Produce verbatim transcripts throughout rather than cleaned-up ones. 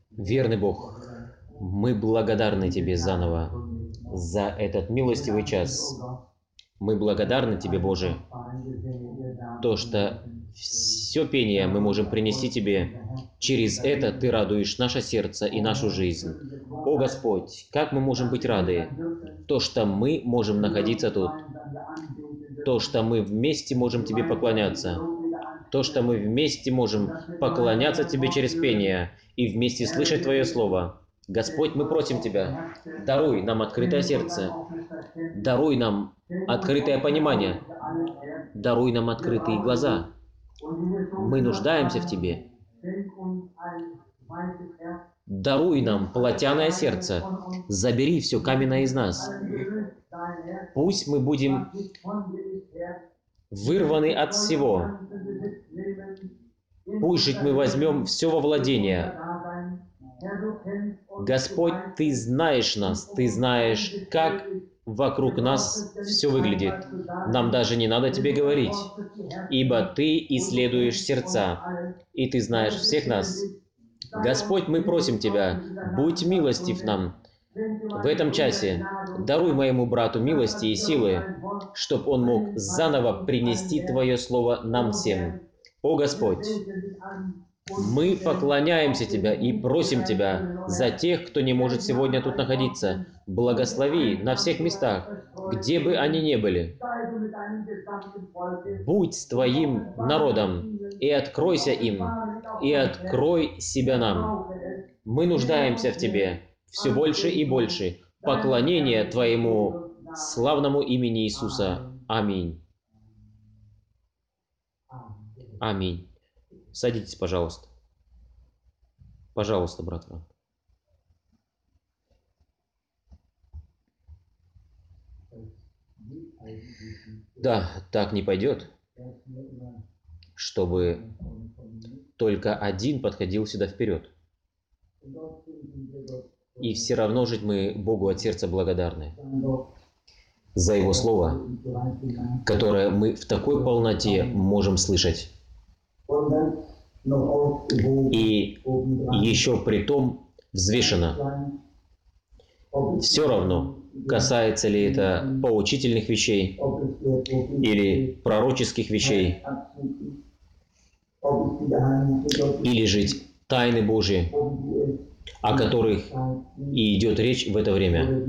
Верный Бог, мы благодарны Тебе заново за этот милостивый час. Мы благодарны Тебе, Боже, то, что все пение мы можем принести Тебе. Через это Ты радуешь наше сердце и нашу жизнь. О Господь, как мы можем быть рады, то, что мы можем находиться тут, то, что мы вместе можем Тебе поклоняться, то, что мы вместе можем поклоняться Тебе через пение и вместе слышать Твое Слово. Господь, мы просим Тебя, даруй нам открытое сердце, даруй нам открытое понимание, даруй нам открытые глаза. Мы нуждаемся в Тебе. Даруй нам плотяное сердце, забери все каменное из нас. Пусть мы будем вырваны от всего. Пусть жить мы возьмем все во владение. Господь, Ты знаешь нас, Ты знаешь, как вокруг нас все выглядит. Нам даже не надо Тебе говорить, ибо Ты исследуешь сердца, и Ты знаешь всех нас. Господь, мы просим Тебя, будь милостив нам в этом часе. Даруй моему брату милости и силы, чтобы он мог заново принести Твое Слово нам всем. О Господь, мы поклоняемся Тебя и просим Тебя за тех, кто не может сегодня тут находиться. Благослови на всех местах, где бы они ни были. Будь с Твоим народом и откройся им, и открой себя нам. Мы нуждаемся в Тебе все больше и больше. Поклонение Твоему славному имени Иисуса. Аминь. Аминь. Садитесь, пожалуйста. Пожалуйста, брат Франк. Да, так не пойдет, чтобы только один подходил сюда вперед. И все равно жить мы Богу от сердца благодарны за Его Слово, которое мы в такой полноте можем слышать. И еще при том взвешено. Все равно, касается ли это поучительных вещей или пророческих вещей, или жить тайны Божьи, о которых и идет речь в это время,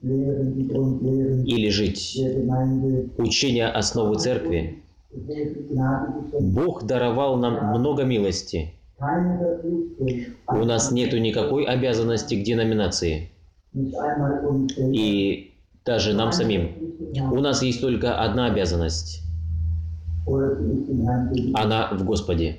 или жить учение основы Церкви. Бог даровал нам много милости. У нас нету никакой обязанности к деноминации. И даже нам самим. У нас есть только одна обязанность. Она в Господе.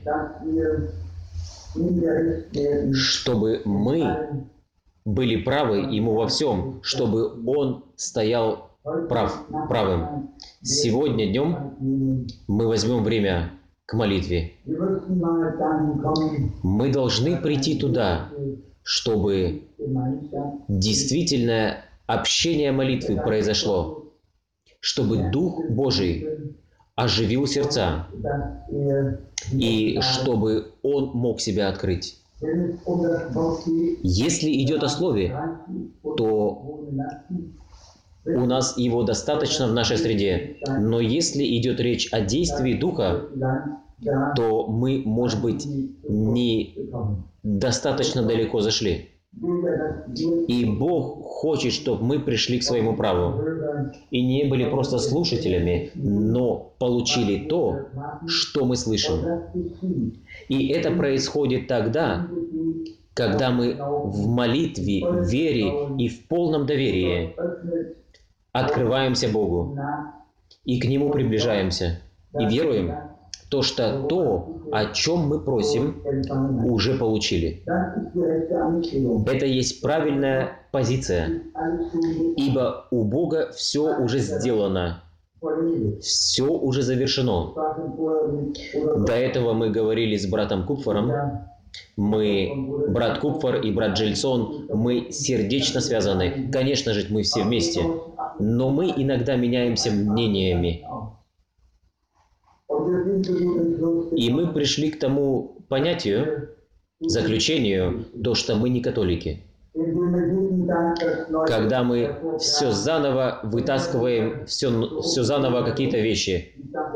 Чтобы мы были правы Ему во всем, чтобы Он стоял прав, правым. Сегодня днем мы возьмем время к молитве. Мы должны прийти туда, чтобы действительное общение молитвы произошло, чтобы Дух Божий оживил сердца, и чтобы Он мог себя открыть. Если идет о Слове, то у нас его достаточно в нашей среде. Но если идет речь о действии Духа, то мы, может быть, не достаточно далеко зашли. И Бог хочет, чтобы мы пришли к своему праву. И не были просто слушателями, но получили то, что мы слышим. И это происходит тогда, когда мы в молитве, в вере и в полном доверии открываемся Богу и к Нему приближаемся. И веруем, то, что то, о чем мы просим, уже получили. Это есть правильная позиция, ибо у Бога все уже сделано, все уже завершено. До этого мы говорили с братом Купфором. Мы, брат Купфор и брат Джельсон, мы сердечно связаны. Конечно же, мы все вместе, но мы иногда меняемся мнениями. И мы пришли к тому понятию, заключению то, что мы не католики. Когда мы все заново вытаскиваем, все, все заново какие-то вещи.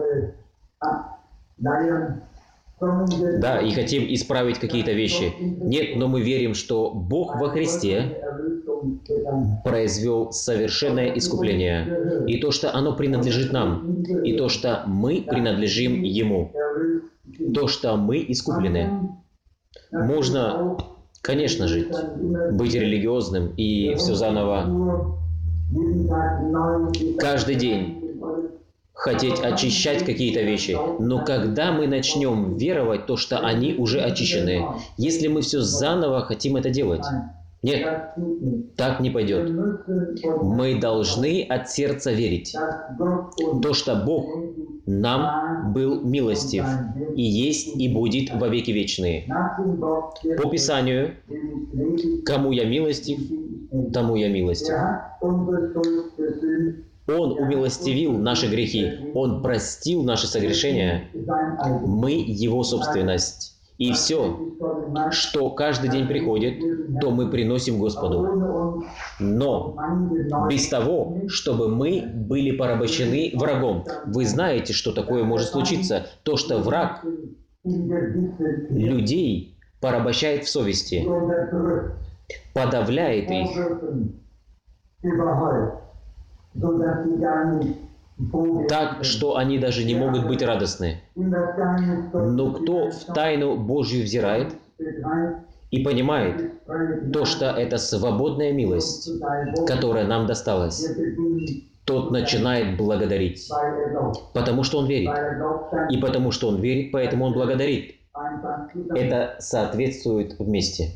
Да, и хотим исправить какие-то вещи. Нет, но мы верим, что Бог во Христе произвел совершенное искупление. И то, что оно принадлежит нам. И то, что мы принадлежим Ему. То, что мы искуплены. Можно, конечно, жить, быть религиозным и все заново каждый день хотеть очищать какие-то вещи. Но когда мы начнем веровать, то, что они уже очищены, если мы все заново хотим это делать, нет, так не пойдет. Мы должны от сердца верить. То, что Бог нам был милостив, и есть, и будет во веки вечные. По Писанию, кому я милостив, тому я милостив. Он умилостивил наши грехи, Он простил наши согрешения. Мы Его собственность. И все, что каждый день приходит, то мы приносим Господу. Но без того, чтобы мы были порабощены врагом. Вы знаете, что такое может случиться? То, что враг людей порабощает в совести, подавляет их. Так, что они даже не могут быть радостны. Но кто в тайну Божью взирает и понимает то, что это свободная милость, которая нам досталась, тот начинает благодарить, потому что он верит. И потому что он верит, поэтому он благодарит. Это соответствует вместе.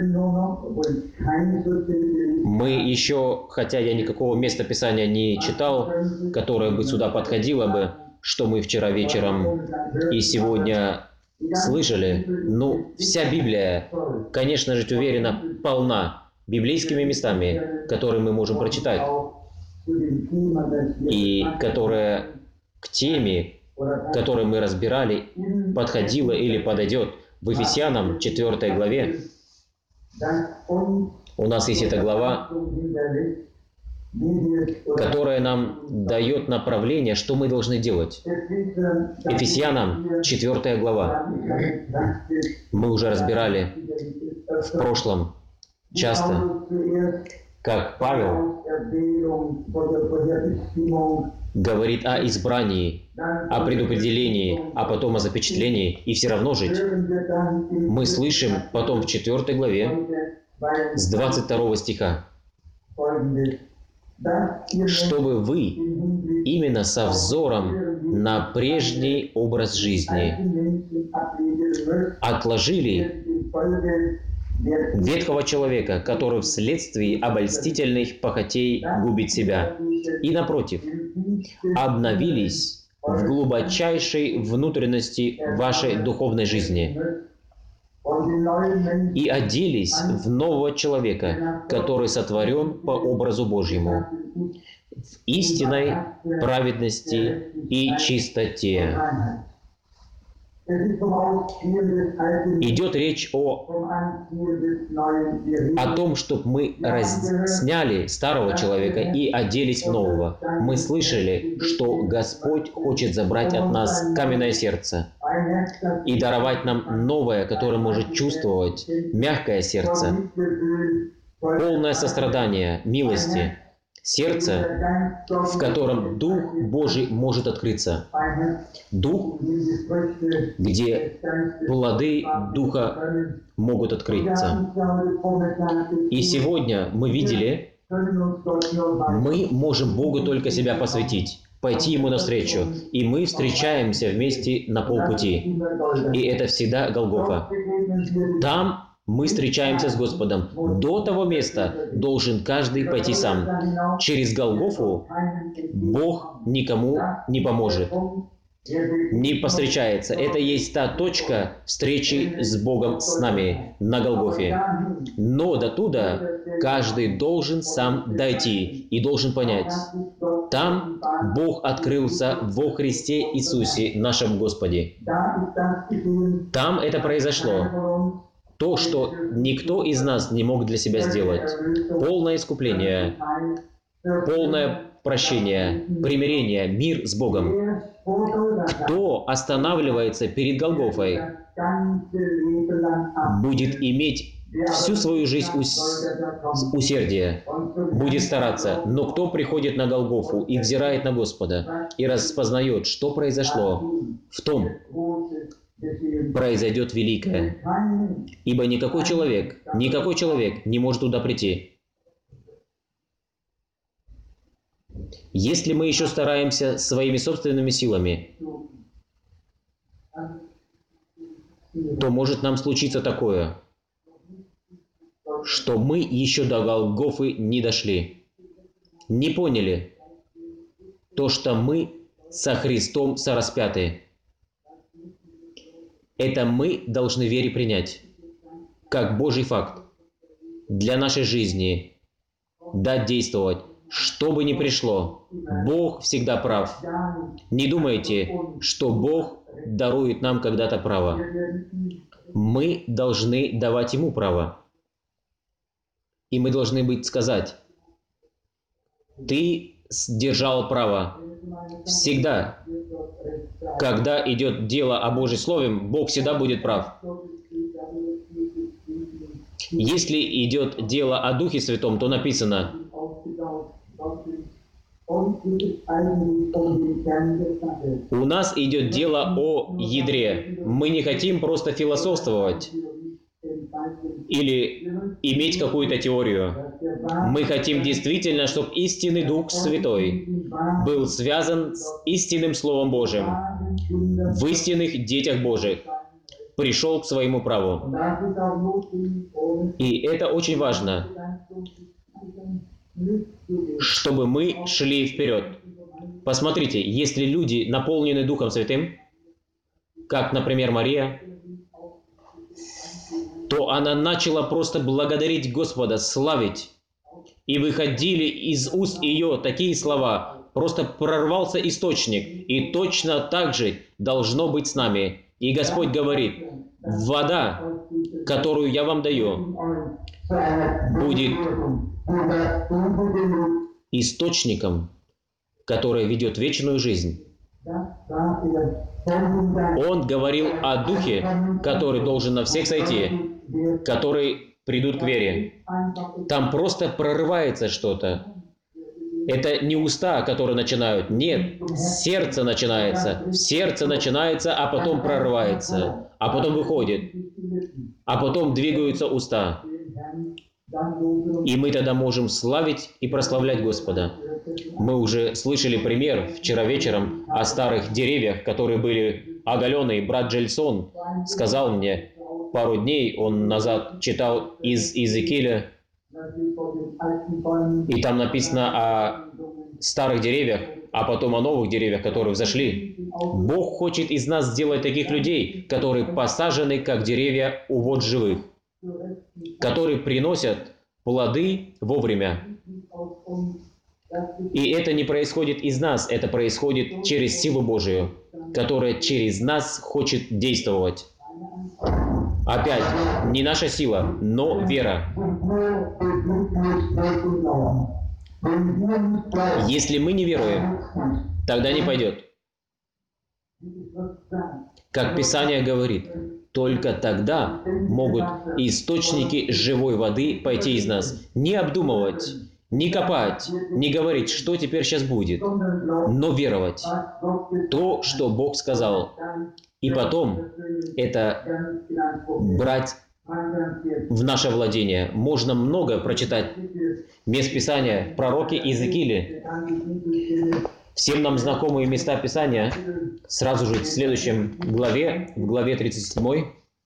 Мы еще, хотя я никакого места Писания не читал, которое бы сюда подходило бы, что мы вчера вечером и сегодня слышали, ну, вся Библия, конечно же, уверена, полна библейскими местами, которые мы можем прочитать, и которые к теме, которую мы разбирали, подходила или подойдет. В Ефесянам четвёртой главе у нас есть эта глава, которая нам дает направление, что мы должны делать. Ефесянам четвёртая глава. Мы уже разбирали в прошлом часто, как Павел говорит о избрании, о предопределении, а потом о запечатлении, и все равно жить. Мы слышим потом в четвёртой главе с двадцать второго стиха, чтобы вы именно со взором на прежний образ жизни отложили ветхого человека, который вследствие обольстительных похотей губит себя, и, напротив, обновились в глубочайшей внутренности вашей духовной жизни и оделись в нового человека, который сотворен по образу Божьему, в истинной праведности и чистоте. Идет речь о, о том, чтобы мы раз, сняли старого человека и оделись в нового. Мы слышали, что Господь хочет забрать от нас каменное сердце и даровать нам новое, которое может чувствовать мягкое сердце, полное сострадание, милости. Сердце, в котором Дух Божий может открыться. Дух, где плоды Духа могут открыться. И сегодня мы видели, мы можем Богу только себя посвятить, пойти Ему навстречу. И мы встречаемся вместе на полпути. И это всегда Голгофа. Там мы встречаемся с Господом. До того места должен каждый пойти сам. Через Голгофу Бог никому не поможет, не повстречается. Это есть та точка встречи с Богом с нами на Голгофе. Но до туда каждый должен сам дойти и должен понять. Там Бог открылся во Христе Иисусе, нашем Господе. Там это произошло. то, что никто из нас не мог для себя сделать. Полное искупление, полное прощение, примирение, мир с Богом. Кто останавливается перед Голгофой, будет иметь всю свою жизнь ус... усердие, будет стараться. Но кто приходит на Голгофу и взирает на Господа, и распознает, что произошло, в том произойдет великое. Ибо никакой человек, никакой человек не может туда прийти. Если мы еще стараемся своими собственными силами, то может нам случиться такое, что мы еще до Голгофы не дошли, не поняли то, что мы со Христом сораспяты. Это мы должны вере принять, как Божий факт, для нашей жизни, дать действовать. Что бы ни пришло, Бог всегда прав. Не думайте, что Бог дарует нам когда-то право. Мы должны давать Ему право. И мы должны быть сказать: ты сдержал право. Всегда, когда идет дело о Божьем Слове, Бог всегда будет прав. Если идет дело о Духе Святом, то написано: у нас идет дело о ядре. Мы не хотим просто философствовать или иметь какую-то теорию. Мы хотим действительно, чтобы истинный Дух Святой был связан с истинным Словом Божьим, в истинных детях Божьих, пришел к своему праву. И это очень важно, чтобы мы шли вперед. Посмотрите, если люди наполнены Духом Святым, как, например, Мария, то она начала просто благодарить Господа, славить. И выходили из уст ее такие слова, просто прорвался источник. И точно так же должно быть с нами. И Господь говорит: вода, которую я вам даю, будет источником, который ведет вечную жизнь. Он говорил о Духе, который должен на всех сойти, которые придут к вере. Там просто прорывается что-то. Это не уста, которые начинают. Нет, сердце начинается. Сердце начинается, а потом прорывается. А потом выходит. А потом двигаются уста. И мы тогда можем славить и прославлять Господа. Мы уже слышали пример вчера вечером о старых деревьях, которые были оголенные. Брат Джельсон сказал мне, пару дней он назад читал из Иезекииля, и там написано о старых деревьях, а потом о новых деревьях, которые взошли. Бог хочет из нас сделать таких людей, которые посажены, как деревья у вод живых, которые приносят плоды вовремя. И это не происходит из нас, это происходит через силу Божию, которая через нас хочет действовать. Опять, не наша сила, но вера. Если мы не веруем, тогда не пойдет. Как Писание говорит, только тогда могут источники живой воды пойти из нас. Не обдумывать, не копать, не говорить, что теперь сейчас будет, но веровать то, что Бог сказал. И потом это брать в наше владение. Можно много прочитать мест Писания в пророке Иезекииле. Всем нам знакомые места Писания, сразу же в следующем главе, в главе тридцать седьмой,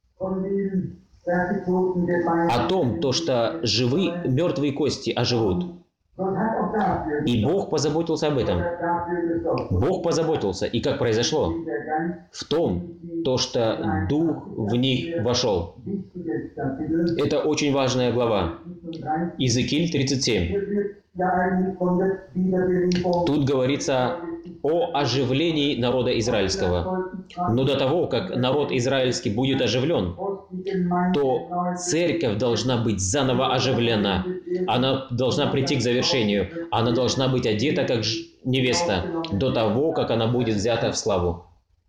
о том, то, что живые, мертвые кости оживут. И Бог позаботился об этом. Бог позаботился. И как произошло? В том, то, что Дух в них вошел. Это очень важная глава. Иезекииль тридцать семь. Тут говорится о оживлении народа израильского. Но до того, как народ израильский будет оживлен, то церковь должна быть заново оживлена. Она должна прийти к завершению. Она должна быть одета как невеста до того, как она будет взята в славу.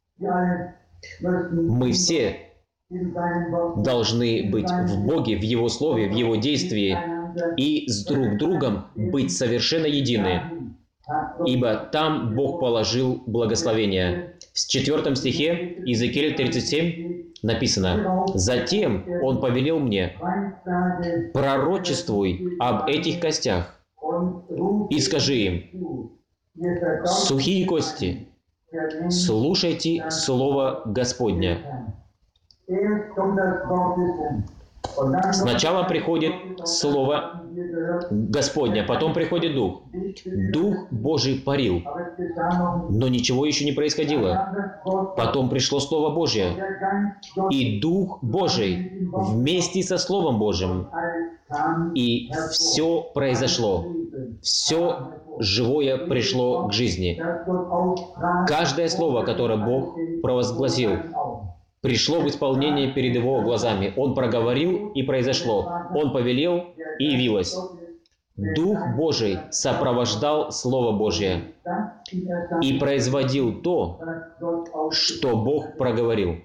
Мы все должны быть в Боге, в Его Слове, в Его действии и с друг другом быть совершенно едины, ибо там Бог положил благословение. В четвертом стихе Иезекииля тридцать семь написано: «Затем Он повелел мне: пророчествуй об этих костях и скажи им: сухие кости, слушайте слово Господня». Сначала приходит Слово Господня, потом приходит Дух. Дух Божий парил, но ничего еще не происходило. Потом пришло Слово Божье, и Дух Божий вместе со Словом Божьим. И все произошло. Все живое пришло к жизни. Каждое слово, которое Бог провозгласил, пришло в исполнение перед Его глазами. Он проговорил, и произошло. Он повелел, и явилось. Дух Божий сопровождал Слово Божье и производил то, что Бог проговорил.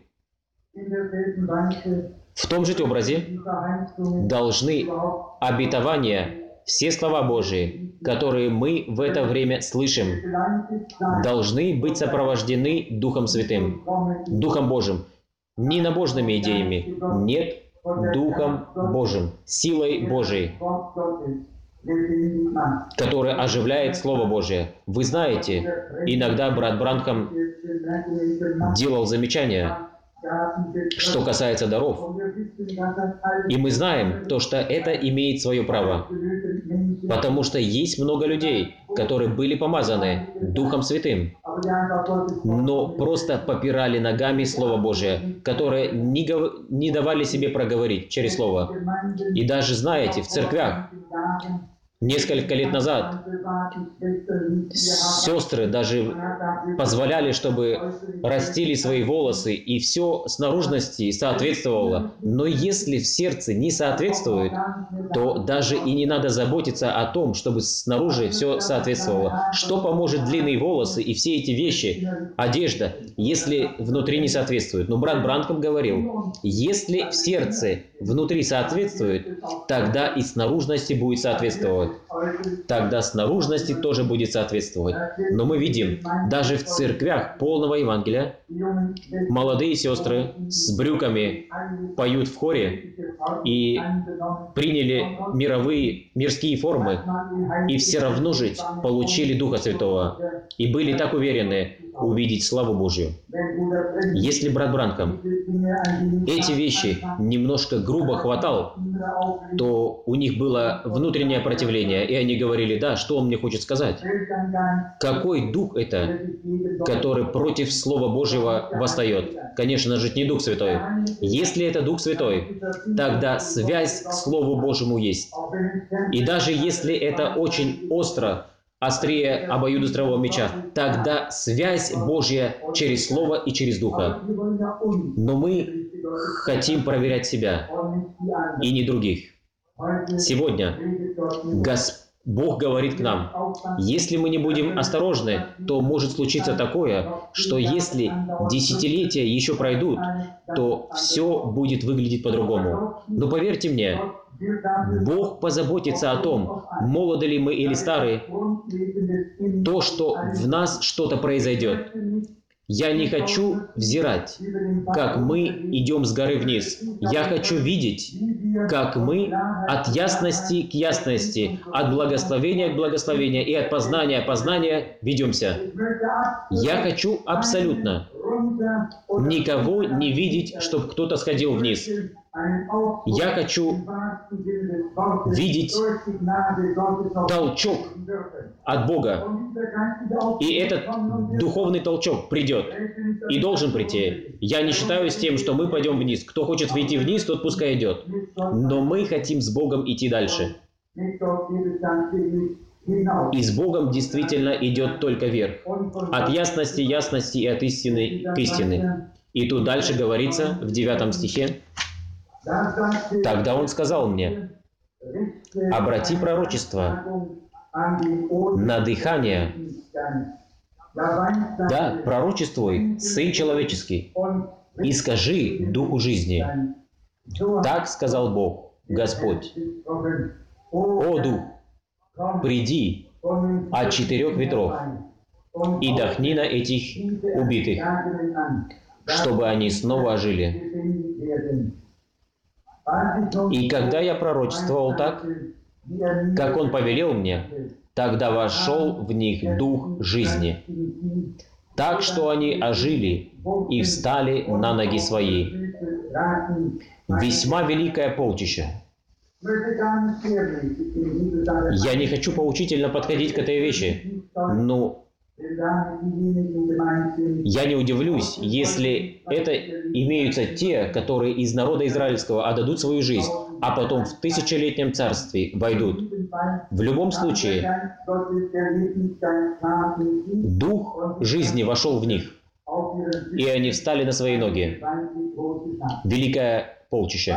В том же образе должны обетования, все слова Божии, которые мы в это время слышим, должны быть сопровождены Духом Святым, Духом Божьим. Не набожными идеями, нет, Духом Божьим, силой Божией, которая оживляет Слово Божие. Вы знаете, иногда брат Бранхам делал замечания, что касается даров. И мы знаем то, что это имеет свое право. Потому что есть много людей, которые были помазаны Духом Святым, но просто попирали ногами Слово Божие, которое не, гов... не давали себе проговорить через Слово. И даже, знаете, в церквях несколько лет назад сестры даже позволяли, чтобы растили свои волосы, и все с наружности соответствовало. Но если в сердце не соответствует, то даже и не надо заботиться о том, чтобы снаружи все соответствовало. Что поможет длинные волосы и все эти вещи, одежда, если внутри не соответствует? Но брат Бранхам говорил, если в сердце внутри соответствует, тогда и с наружности будет соответствовать. Тогда с наружности тоже будет соответствовать. Но мы видим, даже в церквях полного Евангелия молодые сестры с брюками поют в хоре и приняли мировые, мирские формы, и все равно же получили Духа Святого и были так уверены увидеть славу Божью. Если брат Бранхам эти вещи немножко грубо хватал, то у них было внутреннее противление, и они говорили: да, что он мне хочет сказать? Какой дух это, который против Слова Божьего восстает? Конечно же, не Дух Святой. Если это Дух Святой, тогда связь к Слову Божьему есть. И даже если это очень остро, острее обоюдоострого меча, тогда связь Божья через Слово и через Духа. Но мы хотим проверять себя и не других. Сегодня Господь Бог говорит к нам, если мы не будем осторожны, то может случиться такое, что если десятилетия еще пройдут, то все будет выглядеть по-другому. Но поверьте мне, Бог позаботится о том, молоды ли мы или старые, то, что в нас что-то произойдет. Я не хочу взирать, как мы идем с горы вниз. Я хочу видеть, как мы от ясности к ясности, от благословения к благословению и от познания к познанию ведемся. Я хочу абсолютно никого не видеть, чтобы кто-то сходил вниз. Я хочу видеть толчок от Бога. И этот духовный толчок придет и должен прийти. Я не считаю с тем, что мы пойдем вниз. Кто хочет выйти вниз, тот пускай идет. Но мы хотим с Богом идти дальше. И с Богом действительно идет только вверх. От ясности ясности и от истины к истине. И тут дальше говорится в девятом стихе: Тогда он сказал мне: обрати пророчество на дыхание. Да, пророчествуй, Сын Человеческий, и скажи Духу жизни. Так сказал Бог, Господь: о Дух, приди от четырех ветров и дохни на этих убитых, чтобы они снова ожили. И когда я пророчествовал так, как Он повелел мне, тогда вошел в них дух жизни, так что они ожили и встали на ноги свои. Весьма великое полчище. Я не хочу поучительно подходить к этой вещи, но я не удивлюсь, если это имеются те, которые из народа израильского отдадут свою жизнь, а потом в тысячелетнем царстве войдут. В любом случае, дух жизни вошел в них, и они встали на свои ноги. Великое полчище.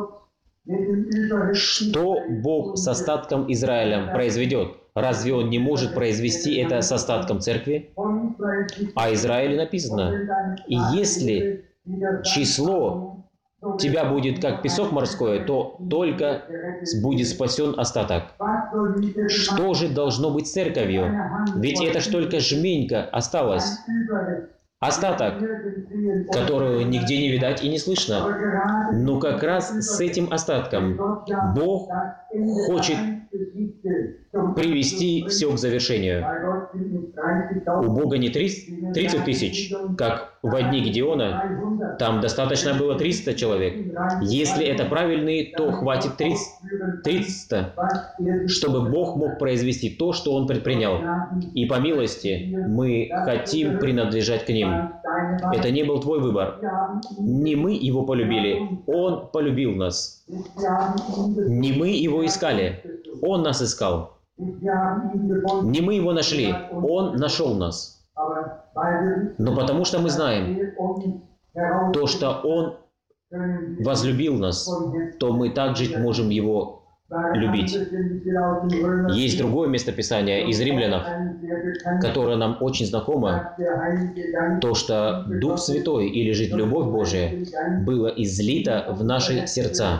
Что Бог с остатком Израиля произведет? Разве Он не может произвести это с остатком церкви? О Израиле написано: и если число тебя будет как песок морской, то только будет спасен остаток. Что же должно быть с церковью? Ведь это ж только жменька осталась. Остаток, которого нигде не видать и не слышно. Но как раз с этим остатком Бог хочет привести все к завершению. У Бога не тридцать тысяч, как в дни Гедеона, там достаточно было триста человек. Если это правильные, то хватит триста, чтобы Бог мог произвести то, что Он предпринял. И по милости мы хотим принадлежать к Ним. Это не был твой выбор. Не мы Его полюбили, Он полюбил нас. Не мы Его искали, Он нас искал. Не мы Его нашли, Он нашел нас. Но потому что мы знаем то, что Он возлюбил нас, то мы также можем Его любить. Есть другое местописание из Римлянов, которое нам очень знакомо, то, что Дух Святой или же Любовь Божия было излито в наши сердца.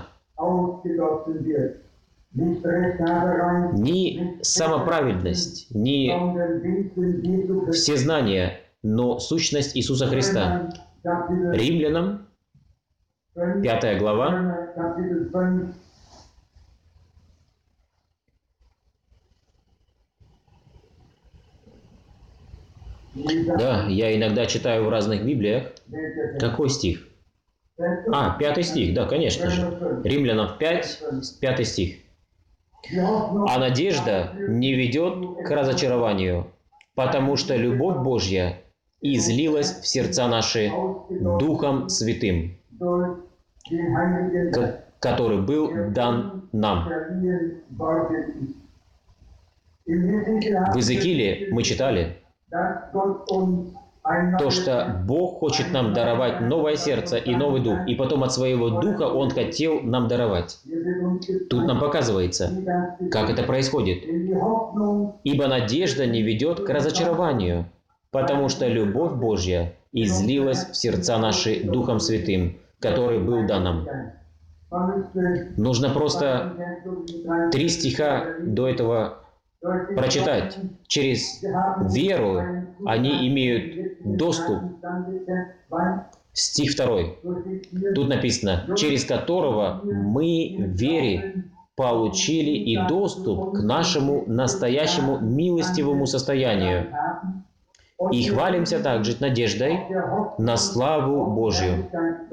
Не самоправедность, не всезнание, но сущность Иисуса Христа. Римлянам, пятая глава, да, я иногда читаю в разных Библиях. Какой стих? А, пятый стих, да, конечно же. Римлянам пять, пятый стих. «А надежда не ведет к разочарованию, потому что любовь Божья излилась в сердца наши Духом Святым, который был дан нам». В Иезекииле мы читали то, что Бог хочет нам даровать новое сердце и новый дух, и потом от своего духа Он хотел нам даровать. Тут нам показывается, как это происходит. «Ибо надежда не ведет к разочарованию, потому что любовь Божья излилась в сердца наши Духом Святым, который был дан нам». Нужно просто три стиха до этого прочитать. Через веру они имеют доступ. Стих второй. Тут написано: через которого мы в вере получили и доступ к нашему настоящему милостивому состоянию. И хвалимся также надеждой на славу Божью.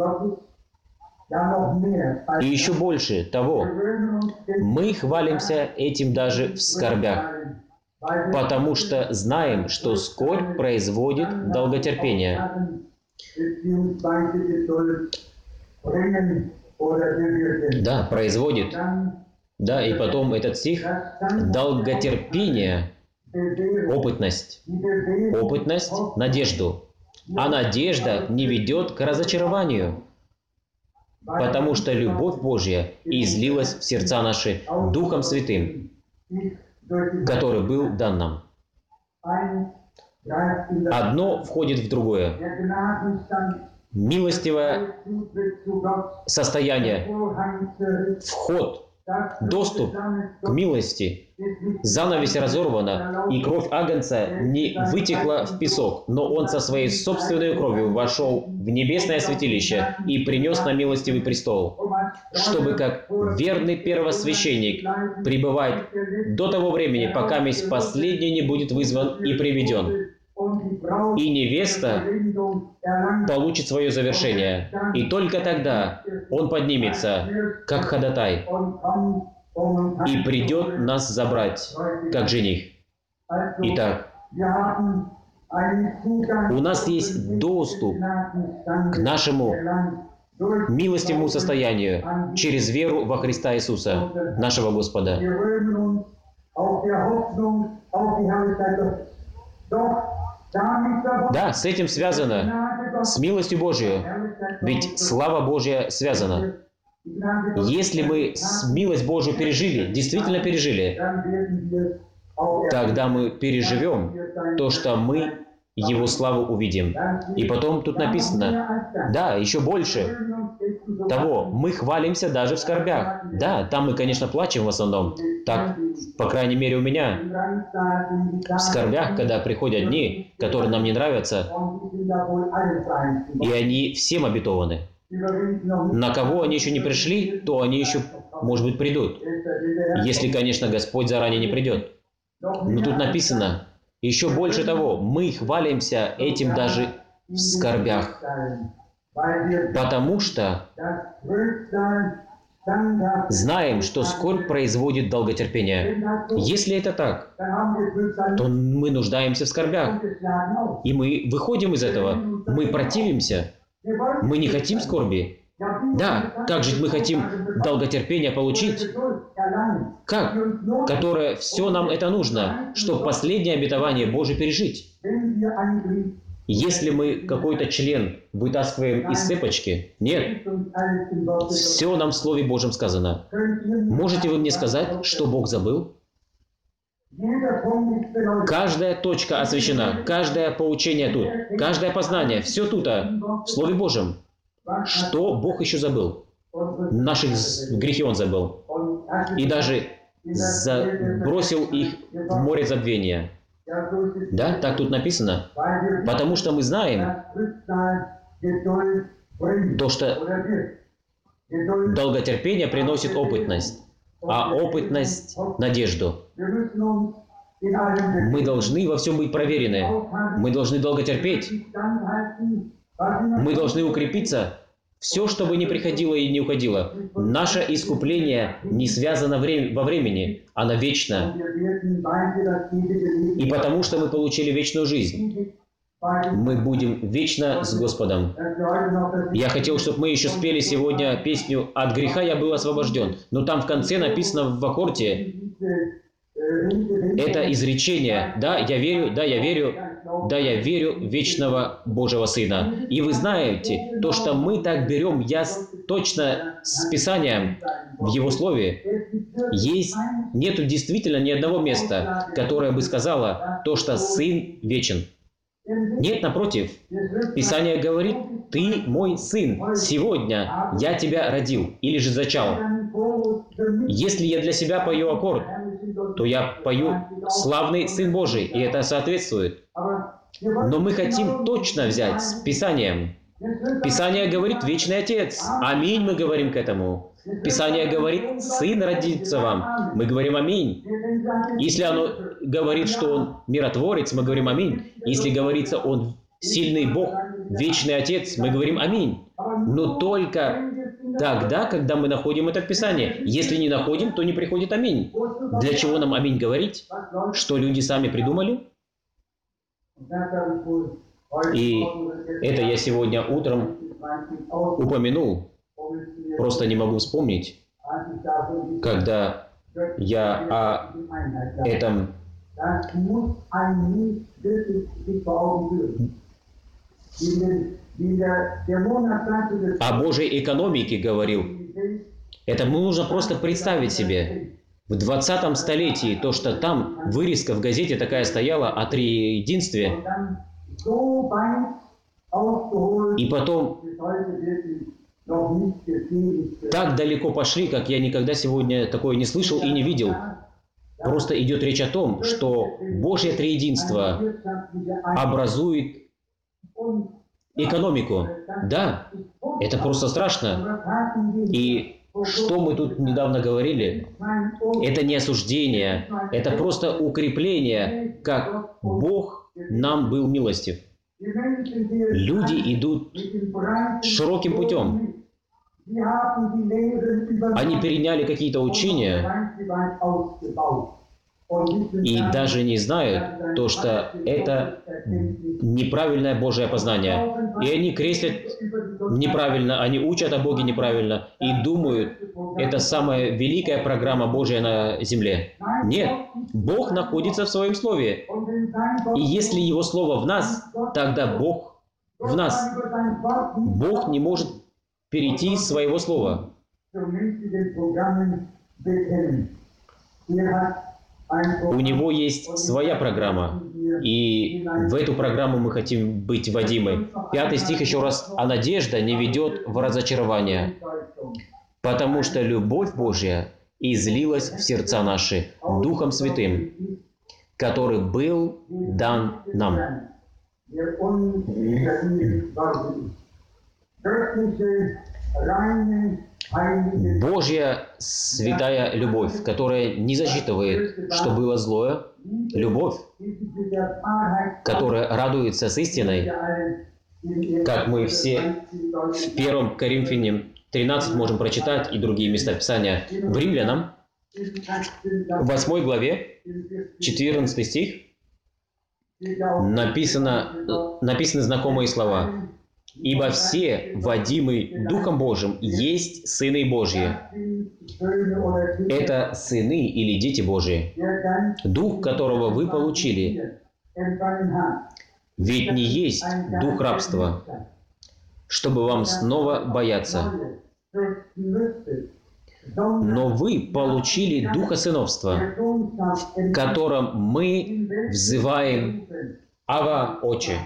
И еще больше того, мы хвалимся этим даже в скорбях, потому что знаем, что скорбь производит долготерпение. Да, производит. Да, и потом этот стих – долготерпение, опытность. Опытность – надежду. А надежда не ведет к разочарованию. потому что любовь Божья излилась в сердца наши Духом Святым, который был дан нам. Одно входит в другое. Милостивое состояние, вход, доступ к милости. Занавесь разорвана, и кровь Агнца не вытекла в песок, но он со своей собственной кровью вошел в небесное святилище и принес на милостивый престол, чтобы как верный первосвященник пребывать до того времени, пока месть последний не будет вызван и приведен. И невеста получит свое завершение. И только тогда он поднимется, как ходатай, и придет нас забрать, как жених. Итак, у нас есть доступ к нашему милостивому состоянию через веру во Христа Иисуса, нашего Господа. Да, с этим связано, с милостью Божией, ведь слава Божья связана. Если мы милость Божию пережили, действительно пережили, тогда мы переживем то, что мы Его славу увидим. И потом тут написано, да, еще больше того, мы хвалимся даже в скорбях. Да, там мы, конечно, плачем в основном. Так, по крайней мере, у меня. В скорбях, когда приходят дни, которые нам не нравятся, и они всем обетованы. На кого они еще не пришли, то они еще, может быть, придут. Если, конечно, Господь заранее не придет. Но тут написано, еще больше того, мы хвалимся этим даже в скорбях. Потому что знаем, что скорбь производит долготерпение. Если это так, то мы нуждаемся в скорбях. И мы выходим из этого. Мы противимся. Мы не хотим скорби. Да, как же мы хотим долготерпения получить? Как? Которое все нам это нужно, чтобы последнее обетование Божие пережить. Если мы какой-то член вытаскиваем из цепочки, нет. Все нам в Слове Божьем сказано. Можете вы мне сказать, что Бог забыл? Каждая точка освящена, каждое поучение тут, каждое познание, все тут, в Слове Божьем. Что Бог еще забыл? Наши грехи Он забыл. И даже забросил их в море забвения. Да, так тут написано. Потому что мы знаем то, что долготерпение приносит опытность, а опытность – надежду. Мы должны во всем быть проверены. Мы должны долго терпеть. Мы должны укрепиться. Все, что бы ни приходило и не уходило, наше искупление не связано во времени, оно вечно. И потому что мы получили вечную жизнь, мы будем вечно с Господом. Я хотел, чтобы мы еще спели сегодня песню «От греха я был освобожден». Но там в конце написано в аккорде это изречение «Да, я верю, да, я верю, да, я верю в вечного Божьего Сына». И вы знаете, то, что мы так берем, я точно с Писанием в Его Слове, есть, нету действительно ни одного места, которое бы сказало то, что Сын вечен. Нет, напротив, Писание говорит, «Ты мой сын, сегодня я тебя родил» или же «зачал». Если я для себя пою аккорд, то я пою «Славный Сын Божий», и это соответствует. Но мы хотим точно взять с Писанием. Писание говорит «Вечный Отец». Аминь, мы говорим к этому. Писание говорит «Сын родится вам». Мы говорим «Аминь». Если оно говорит, что Он миротворец, мы говорим «Аминь». Если говорится «Он сильный Бог, вечный Отец», мы говорим «Аминь». Но только тогда, когда мы находим это в Писании. Если не находим, то не приходит «Аминь». Для чего нам «Аминь» говорить? Что люди сами придумали? И это я сегодня утром упомянул. Просто не могу вспомнить, когда я о этом о Божьей экономике говорил. Это нужно просто представить себе. В двадцатом столетии то, что там вырезка в газете такая стояла о триединстве, и потом так далеко пошли, как я никогда сегодня такое не слышал и не видел. Просто идет речь о том, что Божье триединство образует экономику. Да, это просто страшно. И что мы тут недавно говорили? Это не осуждение, это просто укрепление, как Бог нам был милостив. Люди идут широким путем. Они переняли какие-то учения и даже не знают то, что это неправильное Божие познание. И они крестят неправильно, они учат о Боге неправильно и думают, это самая великая программа Божья на земле. Нет, Бог находится в Своем Слове. И если Его Слово в нас, тогда Бог в нас. Бог не может перейти из Своего Слова. У Него есть своя программа, и в эту программу мы хотим быть вводимы. Пятый стих еще раз. «А надежда не ведет в разочарование, потому что любовь Божья излилась в сердца наши Духом Святым, который был дан нам». Божья святая любовь, которая не засчитывает, что было злое, любовь, которая радуется с истиной, как мы все в первом Коринфянам тринадцать можем прочитать и другие места Писания. В Римлянам, в восьмой главе, четырнадцатый стих, написано, написаны знакомые слова. «Ибо все, водимые Духом Божьим, есть сыны Божьи». Это сыны или дети Божьи. Дух, которого вы получили, ведь не есть дух рабства, чтобы вам снова бояться. Но вы получили духа сыновства, которым мы взываем «Ава, Отче».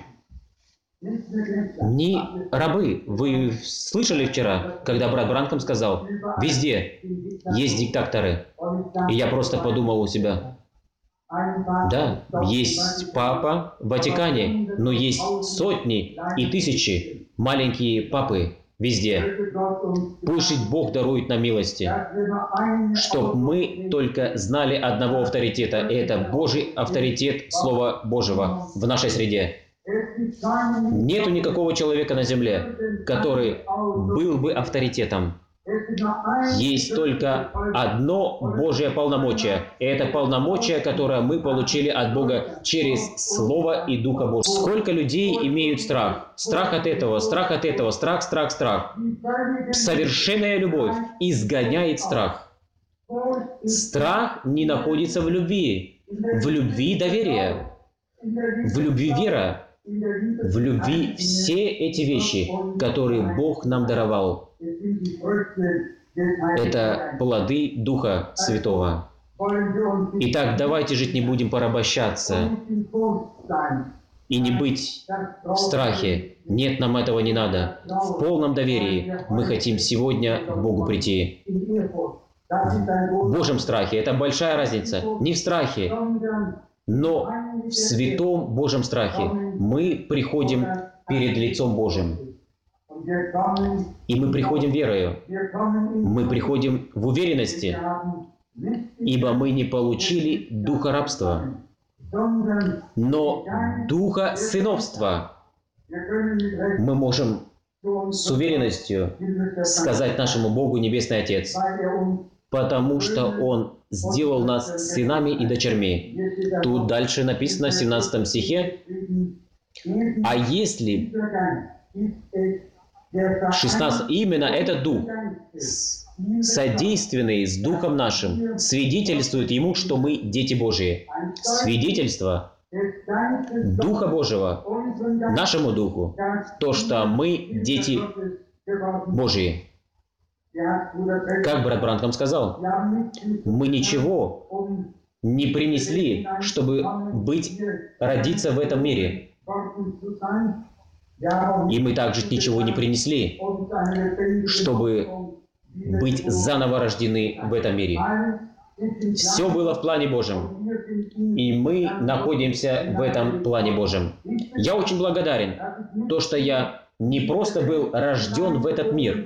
Не рабы. Вы слышали вчера, когда брат Бранхам сказал, везде есть диктаторы. И я просто подумал у себя, да, есть папа в Ватикане, но есть сотни и тысячи маленькие папы везде. Пусть Бог дарует нам милости, чтобы мы только знали одного авторитета, и это Божий авторитет Слова Божьего в нашей среде. Нету никакого человека на земле, который был бы авторитетом. Есть только одно Божье полномочие. И это полномочие, которое мы получили от Бога через Слово и Духа Божьего. Сколько людей имеют страх? Страх от этого, страх от этого, страх, страх, страх. Совершенная любовь изгоняет страх. Страх не находится в любви. В любви доверие. В любви вера. В любви все эти вещи, которые Бог нам даровал, это плоды Духа Святого. Итак, давайте жить не будем порабощаться и не быть в страхе. Нет, нам этого не надо. В полном доверии мы хотим сегодня к Богу прийти. В Божьем страхе. Это большая разница. Не в страхе, но в святом Божьем страхе мы приходим перед лицом Божьим. И мы приходим верою. Мы приходим в уверенности, ибо мы не получили духа рабства, но духа сыновства. Мы можем с уверенностью сказать нашему Богу Небесный Отец, потому что Он сделал нас сынами и дочерьми. Тут дальше написано в семнадцатом стихе, а если шестнадцать, именно этот Дух, содейственный с Духом нашим, свидетельствует Ему, что мы дети Божьи. Свидетельство Духа Божьего, нашему Духу, то, что мы дети Божьи. Как брат Бранхам сказал, мы ничего не принесли, чтобы быть, родиться в этом мире. И мы также ничего не принесли, чтобы быть заново рождены в этом мире. Все было в плане Божьем, и мы находимся в этом плане Божьем. Я очень благодарен, то, что я не просто был рожден в этот мир,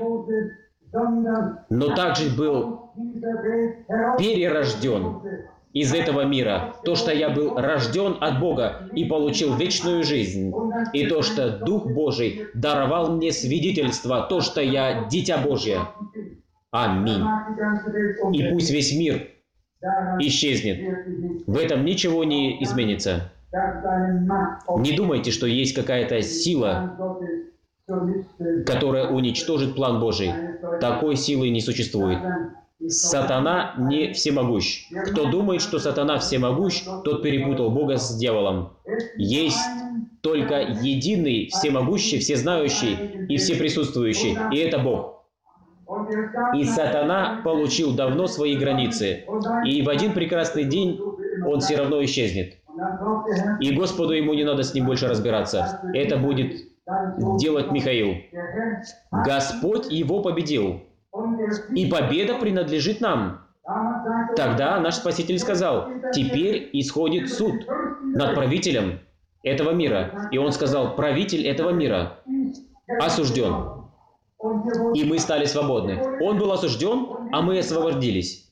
но также был перерожден из этого мира. То, что я был рожден от Бога и получил вечную жизнь. И то, что Дух Божий даровал мне свидетельство, то, что я дитя Божье. Аминь. И пусть весь мир исчезнет. В этом ничего не изменится. Не думайте, что есть какая-то сила, которая уничтожит план Божий. Такой силы не существует. Сатана не всемогущ. Кто думает, что сатана всемогущ, тот перепутал Бога с дьяволом. Есть только единый, всемогущий, всезнающий и всеприсутствующий, и это Бог. И сатана получил давно свои границы, и в один прекрасный день он все равно исчезнет. И Господу ему не надо с ним больше разбираться. Это будет делать Михаил. Господь его победил. И победа принадлежит нам. Тогда наш Спаситель сказал, теперь исходит суд над правителем этого мира. И он сказал, правитель этого мира осужден. И мы стали свободны. Он был осужден, а мы освободились.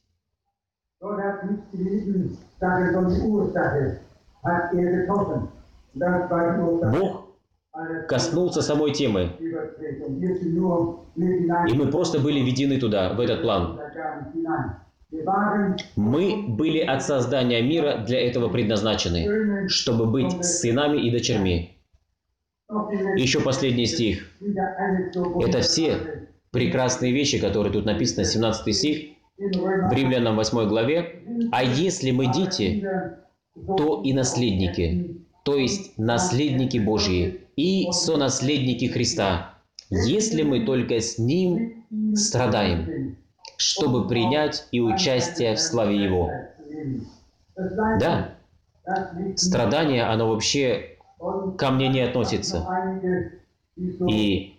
Бог коснулся самой темы. И мы просто были введены туда, в этот план. Мы были от создания мира для этого предназначены, чтобы быть сынами и дочерьми. Еще последний стих. Это все прекрасные вещи, которые тут написаны, семнадцатый стих, в Римлянам восьмой главе. А если мы дети, то и наследники, то есть наследники Божьи и сонаследники Христа, если мы только с Ним страдаем, чтобы принять и участие в славе Его. Да, страдание, оно вообще ко мне не относится. И,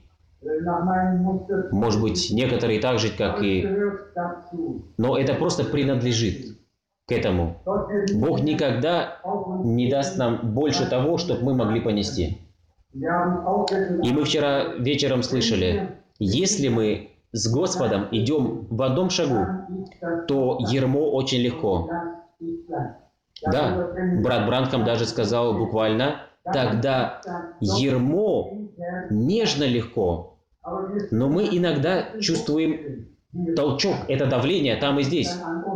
может быть, некоторые так же, как и... Но это просто принадлежит к этому. Бог никогда не даст нам больше того, чтобы мы могли понести. И мы вчера вечером слышали, если мы с Господом идем в одном шагу, то ярмо очень легко. Да, брат Бранхам даже сказал буквально, тогда ярмо нежно легко, но мы иногда чувствуем толчок, это давление там и здесь.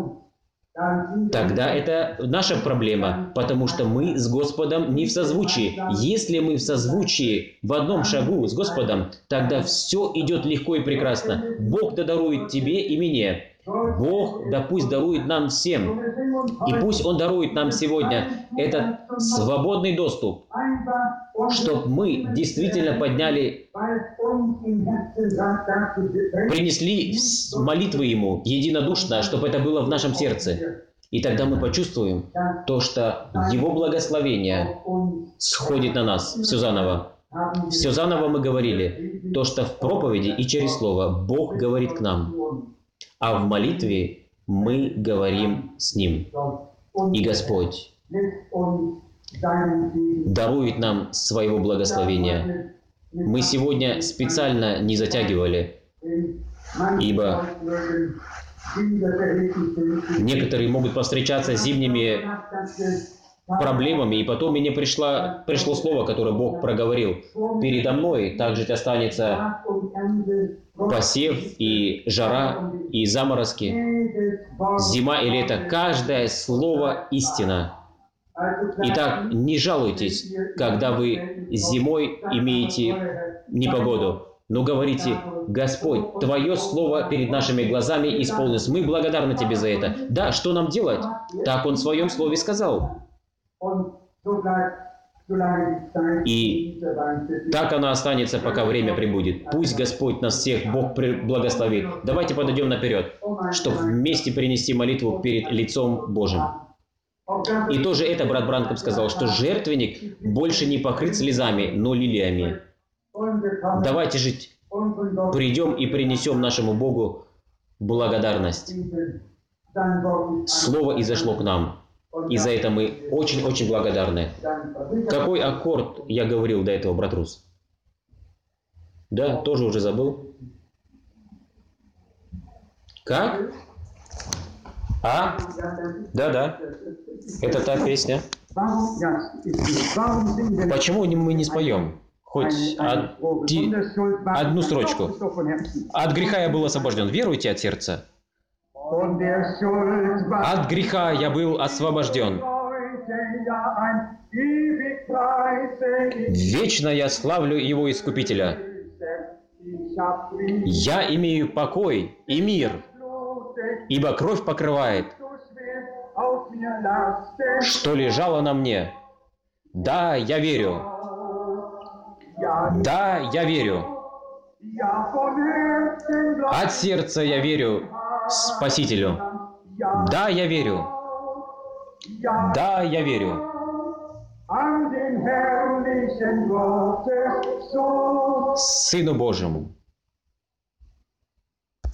Тогда это наша проблема, потому что мы с Господом не в созвучии. Если мы в созвучии в одном шагу с Господом, тогда все идет легко и прекрасно. Бог да дарует тебе и мне. Бог да пусть дарует нам всем. И пусть Он дарует нам сегодня этот свободный доступ, чтобы мы действительно подняли, принесли молитвы Ему единодушно, чтобы это было в нашем сердце. И тогда мы почувствуем то, что Его благословение сходит на нас все заново. Все заново мы говорили, то, что в проповеди и через Слово Бог говорит к нам, а в молитве мы говорим с Ним. И Господь дарует нам своего благословения. Мы сегодня специально не затягивали, ибо некоторые могут повстречаться с зимними проблемами, и потом мне пришло, пришло слово, которое Бог проговорил. Передо мной также останется посев и жара, и заморозки, зима и лето. Каждое слово истина. Итак, не жалуйтесь, когда вы зимой имеете непогоду, но говорите, Господь, Твое Слово перед нашими глазами исполнилось. Мы благодарны Тебе за это. Да, что нам делать? Так Он в Своем Слове сказал. И так оно останется, пока время прибудет. Пусть Господь нас всех Бог благословит. Давайте подойдем наперед, чтобы вместе принести молитву перед лицом Божьим. И тоже это брат Бранком сказал, что жертвенник больше не покрыт слезами, но лилиями. Давайте жить. Придем и принесем нашему Богу благодарность. Слово изошло к нам. И за это мы очень-очень благодарны. Какой аккорд я говорил до этого, брат Рус? Да, тоже уже забыл. Как? А? Да-да. Это та песня. Почему мы не споем? Хоть одни, одну строчку. От греха я был освобожден. Веруйте от сердца. От греха я был освобожден. Вечно я славлю Его Искупителя. Я имею покой и мир, ибо кровь покрывает, что лежало на мне. Да, я верю. Да, я верю. От сердца я верю Спасителю. Да, я верю. Да, я верю. Сыну Божьему.